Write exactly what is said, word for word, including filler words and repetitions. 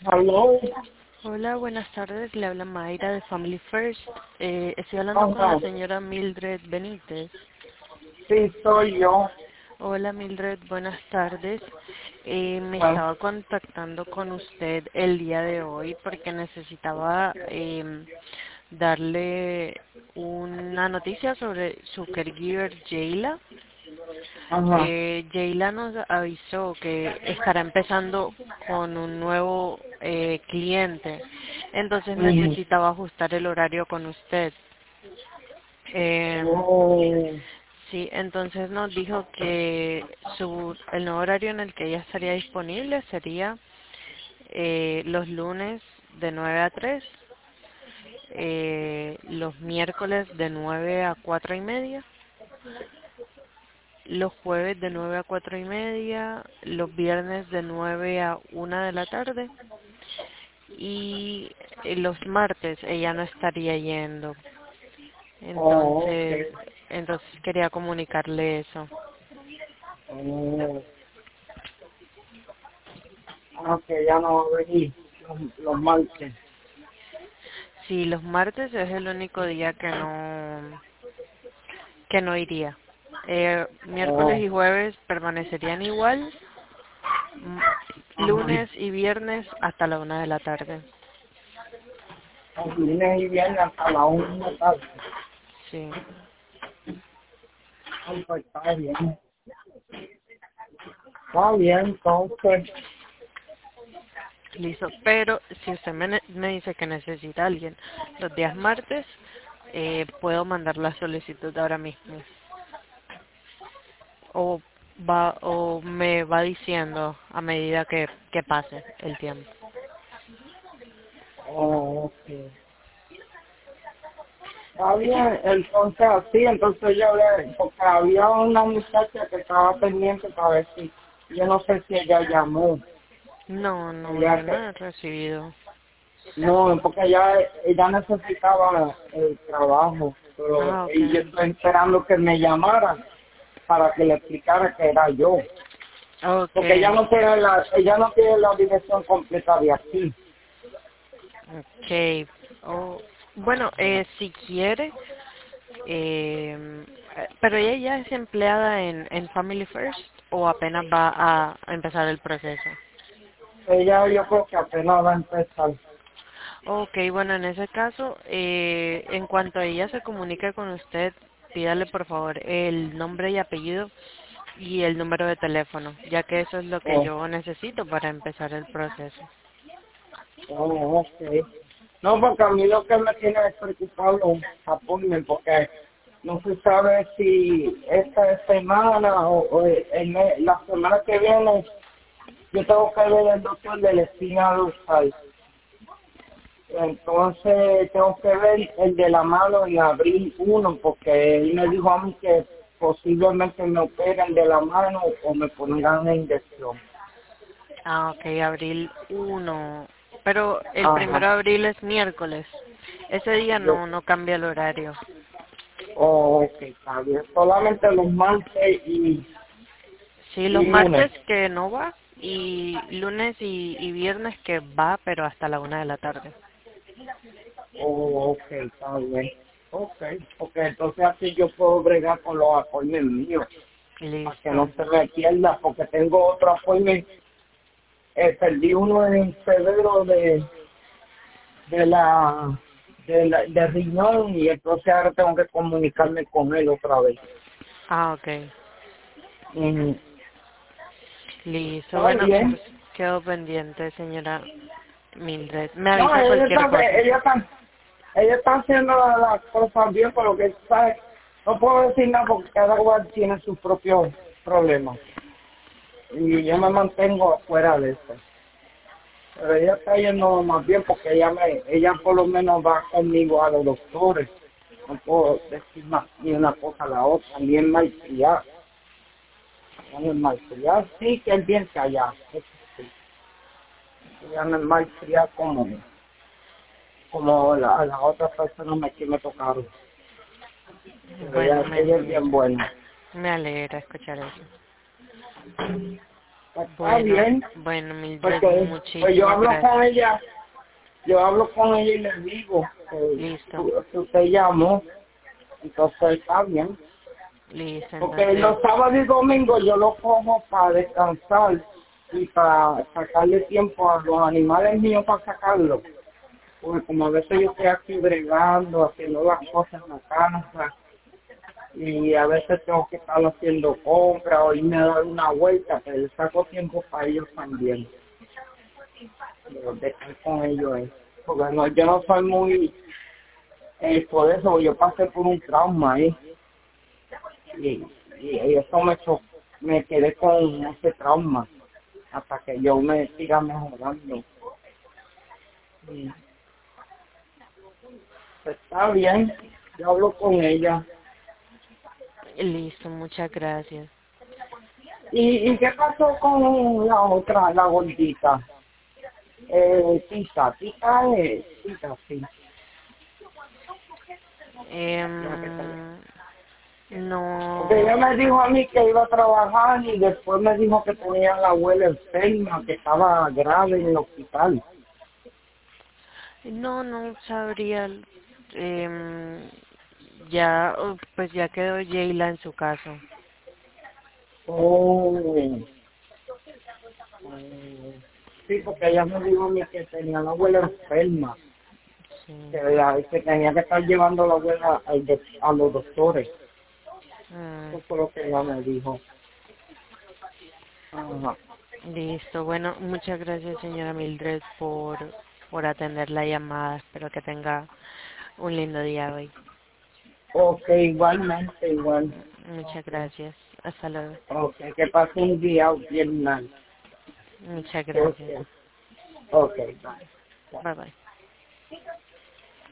Aló, Hola, buenas tardes. Le habla Mayra de Family First. Eh, estoy hablando con la ajá, señora Mildred Benítez. sí soy yo. Hola, Mildred, buenas tardes. Eh, me Bueno, estaba contactando con usted el día de hoy porque necesitaba eh, darle una noticia sobre su caregiver Jayla. ajá, Eh, Jayla nos avisó que estará empezando con un nuevo eh, cliente, entonces ujú. necesitaba ajustar el horario con usted. Eh, Oh, sí, entonces nos dijo que su, el nuevo horario en el que ella estaría disponible sería eh, los lunes de nueve a tres, eh, los miércoles de nueve a cuatro y media, los jueves de nueve a cuatro y media, los viernes de nueve a una de la tarde y eh, los martes ella no estaría yendo. oh, Entonces, ok. entonces quería comunicarle eso. Oh, ah, que ya no va a venir los, los martes. Sí, los martes es el único día que no que no iría. Eh, miércoles Oh, y jueves permanecerían igual, m- ajá. lunes y viernes hasta la una de la tarde. Los lunes y viernes hasta la una de la tarde. Sí. Ay, pues está bien. Está bien, entonces. Listo, pero si usted me, ne- me dice que necesita a alguien los días martes, eh, puedo mandar la solicitud ahora mismo. O va o me va diciendo a medida que, que pase el tiempo. Oh, ok. Está bien, entonces así, entonces yo le, porque había una muchacha que estaba pendiente para ver si, yo no sé si ella llamó, No, no, ella yo no que, he recibido. no, porque ella, ella necesitaba el trabajo, pero Ah, y yo okay. estoy esperando que me llamara para que le explicara que era yo, porque ella Okay. no tiene la, ella no tiene la dirección completa de aquí. Okay. Oh, bueno, eh, si quiere, eh, pero ella ya es empleada en, en Family First o apenas va a empezar el proceso. Ella yo creo que apenas va a empezar. Ok, bueno, en ese caso, eh, en cuanto ella se comunique con usted, pídale por favor el nombre y apellido y el número de teléfono, ya que eso es lo que Oh, yo necesito para empezar el proceso. oh, ok. No, porque a mí lo que me tiene preocupado los apoyos, porque no se sabe si esta semana o, o el mes- la semana que viene yo tengo que ver el doctor de la espina dorsal. Entonces tengo que ver el de la mano en abril uno, porque él me dijo a mí que posiblemente me operen de la mano o me pondrán una inyección. Ah, ok, abril uno. Pero el primero Ajá, de abril es miércoles. Ese día yo, no, no cambia el horario. oh, ok, está bien. Solamente los martes y, Sí, y los lunes. martes que no va y lunes y, y viernes que va, pero hasta la una de la tarde. Oh, ok, está bien. Ok, porque entonces así yo puedo bregar con los apoyos míos, para que no Listo. se me pierda, porque tengo otro apoyo, eh, perdí uno en febrero de, de la de, la, de riñón y entonces ahora tengo que comunicarme con él otra vez. Ah, ok. Mm, Listo. está Bueno, bien. entonces quedo pendiente, señora Mildred. Me No, avisa ella cualquier está, cosa. ella está, ella está haciendo la- las cosas bien, pero que sabe, no puedo decir nada porque cada cual tiene sus propios problemas. Y yo me mantengo afuera de eso. Pero ella está yendo más bien porque ella me, ella por lo menos va conmigo a los doctores. No puedo decir más ni una cosa a la otra, ni es malcriada. Ella no es malcriada, sí que es bien callada, eso sí. Ella no es malcriada como, como la, las otras personas me- que me tocaron. Pero Bueno, ella, me ella es bien alegra. buena. Me alegra escuchar eso. Está Bueno, bien, bueno, Mildred, porque pues yo muchísimas hablo gracias. con ella, yo hablo con ella y le digo que, Listo, tú- que usted llamó, entonces está bien. listo, Porque entonces, los sábados y domingos yo los cojo para descansar y para sacarle tiempo a los animales míos para sacarlos. Porque como a veces yo estoy aquí bregando, haciendo las cosas en la casa, y a veces tengo que estar haciendo compras o irme a dar una vuelta, pero saco tiempo para ellos también, de, de estar con ellos. eh. Porque no, yo no soy muy, eh, por eso yo pasé por un trauma ahí, y, y, y eso me, cho- me quedé con ese trauma hasta que yo me siga mejorando. Y, pues, está bien, yo hablo con ella. listo, muchas gracias. ¿Y, y qué pasó con la otra, la gordita? Eh, Tita, Tita es, Tita, sí. La que está- Em, Porque ella no, me dijo a mí que iba a trabajar y después me dijo que tenía la abuela enferma, que estaba grave en el hospital. no, no sabría, em, ya, oh, pues ya quedó Sheila en su caso. Oh, oh. Sí, porque ella me dijo a mí que tenía la abuela enferma, Sí. que, la, que tenía que estar llevando a la abuela al doc- a los doctores. Mm, Eso fue lo que ella me dijo. Ajá. listo, bueno, muchas gracias señora Mildred por, por atender la llamada. Espero que tenga un lindo día hoy. Ok, igualmente, igual. Muchas Ok, gracias. Hasta luego. ok, que pase un día bien nice. Muchas Ok, gracias. ok, bye. Bye. Bye bye.